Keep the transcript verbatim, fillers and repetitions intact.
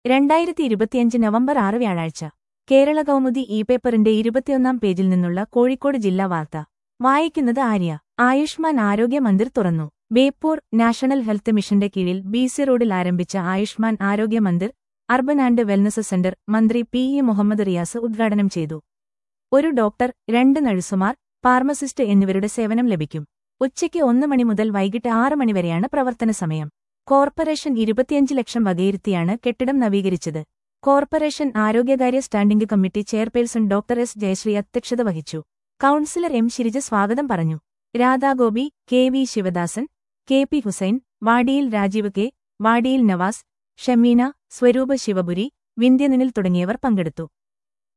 രണ്ടായിരത്തി ഇരുപത്തിയഞ്ച് നവംബർ ആറ് വ്യാഴാഴ്ച കേരള കൗമുദി ഇ പേപ്പറിന്റെ ഇരുപത്തിയൊന്നാം പേജിൽ നിന്നുള്ള കോഴിക്കോട് ജില്ലാ വാർത്ത വായിക്കുന്നത് ആര്യ. ആയുഷ്മാൻ ആരോഗ്യ മന്ദിർ തുറന്നു. ബേപ്പൂർ നാഷണൽ ഹെൽത്ത് മിഷന്റെ കീഴിൽ ബി സി റോഡിൽ ആരംഭിച്ച Ayushman Arogya Mandir urban and wellness centre മന്ത്രി പി ഇ മുഹമ്മദ് റിയാസ് ഉദ്ഘാടനം ചെയ്തു. ഒരു ഡോക്ടർ, രണ്ട് നഴ്സുമാർ, ഫാർമസിസ്റ്റ് എന്നിവരുടെ സേവനം ലഭിക്കും. ഉച്ചയ്ക്ക് ഒന്ന് മണി മുതൽ വൈകിട്ട് ആറ് മണിവരെയാണ് പ്രവർത്തന സമയം. കോർപ്പറേഷൻ ഇരുപത്തിയഞ്ച് ലക്ഷം വകയിരുത്തിയാണ് കെട്ടിടം നവീകരിച്ചത്. കോർപ്പറേഷൻ ആരോഗ്യകാര്യ standing committee chairperson doctor S Jayasree അധ്യക്ഷത വഹിച്ചു. കൌൺസിലർ എം ശിരിജ സ്വാഗതം പറഞ്ഞു. Radhagopi, K V Sivadasan, K P Hussain, Vadiyil Rajeev K, Vadiyil Navas, Shameena, Swaroopa Sivapuri, വിന്ധ്യനിനിൽ തുടങ്ങിയവർ പങ്കെടുത്തു.